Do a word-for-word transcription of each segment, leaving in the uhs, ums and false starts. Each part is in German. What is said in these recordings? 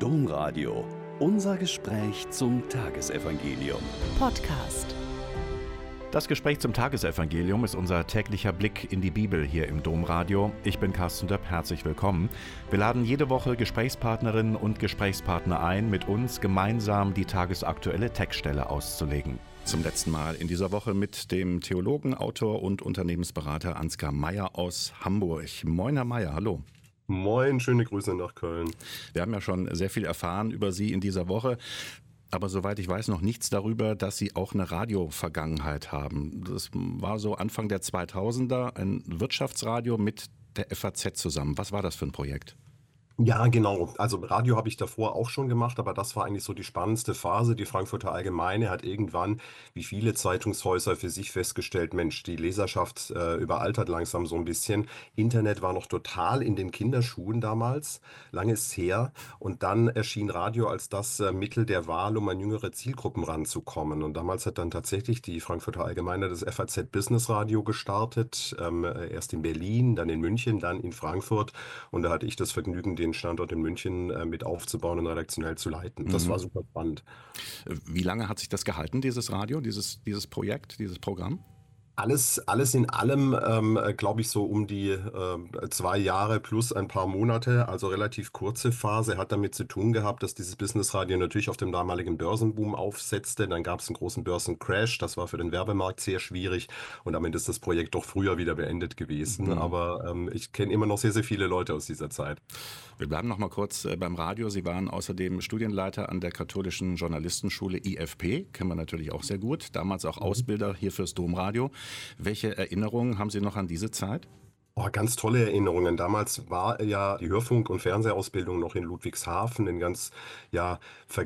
Domradio. Unser Gespräch zum Tagesevangelium. Podcast. Das Gespräch zum Tagesevangelium ist unser täglicher Blick in die Bibel hier im Domradio. Ich bin Carsten Döpp, herzlich willkommen. Wir laden jede Woche Gesprächspartnerinnen und Gesprächspartner ein, mit uns gemeinsam die tagesaktuelle Textstelle auszulegen. Zum letzten Mal in dieser Woche mit dem Theologen, Autor und Unternehmensberater Ansgar Meyer aus Hamburg. Moin, Herr Meyer, hallo. Moin, schöne Grüße nach Köln. Wir haben ja schon sehr viel erfahren über Sie in dieser Woche. Aber soweit ich weiß, noch nichts darüber, dass Sie auch eine Radio-Vergangenheit haben. Das war so Anfang der zweitausender, ein Wirtschaftsradio mit der F A Z zusammen. Was war das für ein Projekt? Ja, genau. Also Radio habe ich davor auch schon gemacht, aber das war eigentlich so die spannendste Phase. Die Frankfurter Allgemeine hat irgendwann, wie viele Zeitungshäuser, für sich festgestellt, Mensch, die Leserschaft äh, überaltert langsam so ein bisschen. Internet war noch total in den Kinderschuhen damals, lange ist her. Und dann erschien Radio als das äh, Mittel der Wahl, um an jüngere Zielgruppen ranzukommen. Und damals hat dann tatsächlich die Frankfurter Allgemeine das F A Z Business Radio gestartet, ähm, erst in Berlin, dann in München, dann in Frankfurt. Und da hatte ich das Vergnügen, den Standort in München äh, mit aufzubauen und redaktionell zu leiten. Das Mhm. war super spannend. Wie lange hat sich das gehalten, dieses Radio, dieses, dieses Projekt, dieses Programm? Alles, alles in allem, ähm, glaube ich, so um die äh, zwei Jahre plus ein paar Monate, also relativ kurze Phase, hat damit zu tun gehabt, dass dieses Businessradio natürlich auf dem damaligen Börsenboom aufsetzte. Dann gab es einen großen Börsencrash, das war für den Werbemarkt sehr schwierig und damit ist das Projekt doch früher wieder beendet gewesen. Mhm. Aber ähm, ich kenne immer noch sehr, sehr viele Leute aus dieser Zeit. Wir bleiben noch mal kurz äh, beim Radio. Sie waren außerdem Studienleiter an der Katholischen Journalistenschule I F P, kennen wir natürlich auch sehr gut, damals auch Ausbilder hier fürs Domradio. Welche Erinnerungen haben Sie noch an diese Zeit? Oh, ganz tolle Erinnerungen. Damals war ja die Hörfunk- und Fernsehausbildung noch in Ludwigshafen, in ganz ja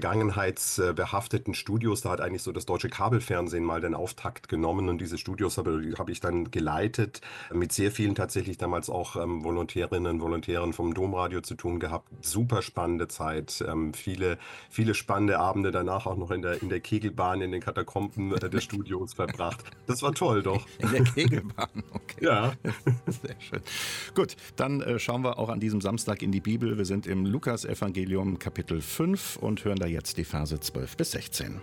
vergangenheitsbehafteten Studios. Da hat eigentlich so das deutsche Kabelfernsehen mal den Auftakt genommen und diese Studios habe, habe ich dann geleitet, mit sehr vielen tatsächlich damals auch ähm, Volontärinnen und Volontären vom Domradio zu tun gehabt. Super spannende Zeit, ähm, viele viele spannende Abende danach auch noch in der in der Kegelbahn in den Katakomben äh, des Studios verbracht. Das war toll, doch. In der Kegelbahn, okay. Ja. Sehr schön. Gut, dann äh, schauen wir auch an diesem Samstag in die Bibel. Wir sind im Lukas-Evangelium Kapitel fünf und hören da jetzt die Verse zwölf bis sechzehn.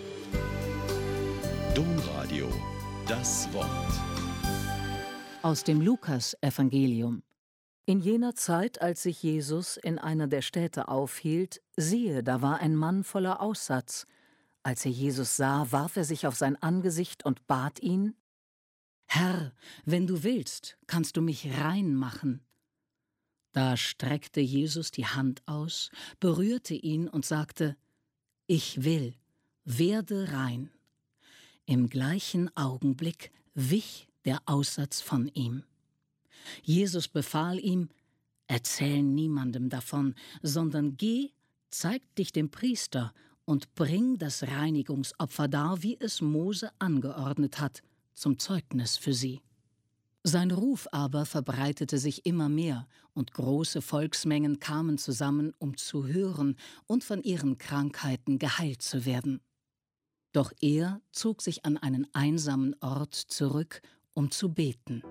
Domradio, das Wort. Aus dem Lukas-Evangelium. In jener Zeit, als sich Jesus in einer der Städte aufhielt, siehe, da war ein Mann voller Aussatz. Als er Jesus sah, warf er sich auf sein Angesicht und bat ihn: Herr, wenn du willst, kannst du mich rein machen. Da streckte Jesus die Hand aus, berührte ihn und sagte: Ich will, werde rein. Im gleichen Augenblick wich der Aussatz von ihm. Jesus befahl ihm: Erzähl niemandem davon, sondern geh, zeig dich dem Priester und bring das Reinigungsopfer dar, wie es Mose angeordnet hat, zum Zeugnis für sie. Sein Ruf aber verbreitete sich immer mehr, und große Volksmengen kamen zusammen, um zu hören und von ihren Krankheiten geheilt zu werden. Doch er zog sich an einen einsamen Ort zurück, um zu beten.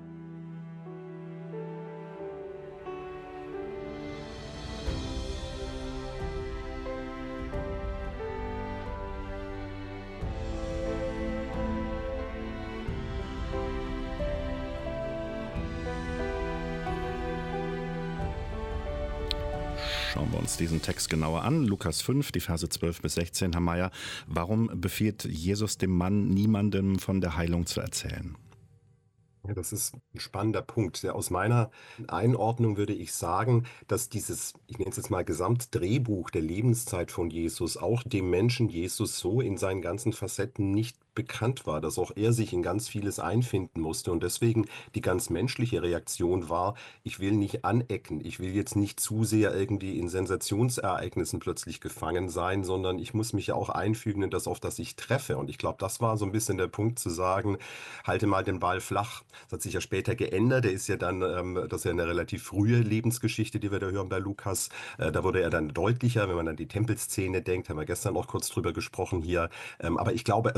Schauen wir uns diesen Text genauer an. Lukas fünf, die Verse zwölf bis sechzehn. Herr Meyer, warum befiehlt Jesus dem Mann, niemandem von der Heilung zu erzählen? Ja, das ist ein spannender Punkt. Ja, aus meiner Einordnung würde ich sagen, dass dieses, ich nenne es jetzt mal Gesamtdrehbuch der Lebenszeit von Jesus auch dem Menschen Jesus so in seinen ganzen Facetten nicht bekannt war, dass auch er sich in ganz vieles einfinden musste und deswegen die ganz menschliche Reaktion war: Ich will nicht anecken, ich will jetzt nicht zu sehr irgendwie in Sensationsereignissen plötzlich gefangen sein, sondern ich muss mich ja auch einfügen in das, auf das ich treffe. Und ich glaube, das war so ein bisschen der Punkt zu sagen: Halte mal den Ball flach. Das hat sich ja später geändert. Der ist ja dann, ähm, das ist ja eine relativ frühe Lebensgeschichte, die wir da hören bei Lukas. Äh, da wurde er dann deutlicher, wenn man an die Tempelszene denkt, haben wir gestern auch kurz drüber gesprochen hier. Ähm, aber ich glaube, also so drei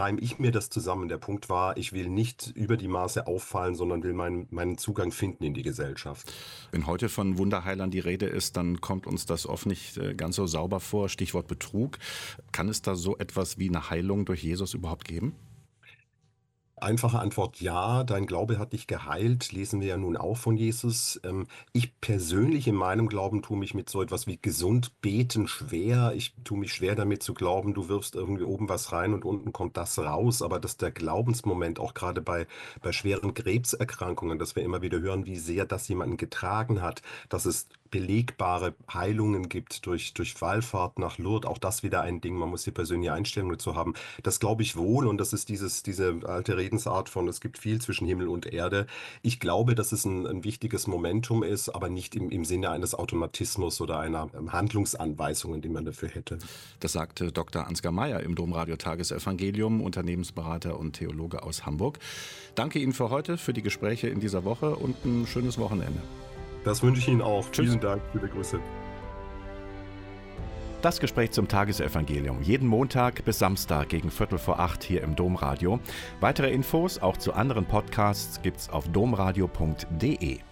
reim ich mir das zusammen. Der Punkt war, ich will nicht über die Maße auffallen, sondern will meinen, meinen Zugang finden in die Gesellschaft. Wenn heute von Wunderheilern die Rede ist, dann kommt uns das oft nicht ganz so sauber vor. Stichwort Betrug. Kann es da so etwas wie eine Heilung durch Jesus überhaupt geben? Einfache Antwort ja, dein Glaube hat dich geheilt, lesen wir ja nun auch von Jesus. Ähm, Ich persönlich in meinem Glauben tue mich mit so etwas wie gesund beten schwer. Ich tue mich schwer damit zu glauben, du wirfst irgendwie oben was rein und unten kommt das raus. Aber dass der Glaubensmoment auch gerade bei, bei schweren Krebserkrankungen, dass wir immer wieder hören, wie sehr das jemanden getragen hat, dass es belegbare Heilungen gibt durch, durch Wallfahrt nach Lourdes, auch das wieder ein Ding, man muss die persönliche Einstellung dazu haben. Das glaube ich wohl und das ist dieses, diese alte Redensart von, es gibt viel zwischen Himmel und Erde. Ich glaube, dass es ein, ein wichtiges Momentum ist, aber nicht im, im Sinne eines Automatismus oder einer ähm, Handlungsanweisung, die man dafür hätte. Das sagte Doktor Ansgar Meyer im Domradio Tagesevangelium, Unternehmensberater und Theologe aus Hamburg. Danke Ihnen für heute, für die Gespräche in dieser Woche und ein schönes Wochenende. Das wünsche ich Ihnen auch. Tschüss. Vielen Dank, viele Grüße. Das Gespräch zum Tagesevangelium. Jeden Montag bis Samstag gegen Viertel vor acht hier im Domradio. Weitere Infos auch zu anderen Podcasts gibt's auf domradio punkt de.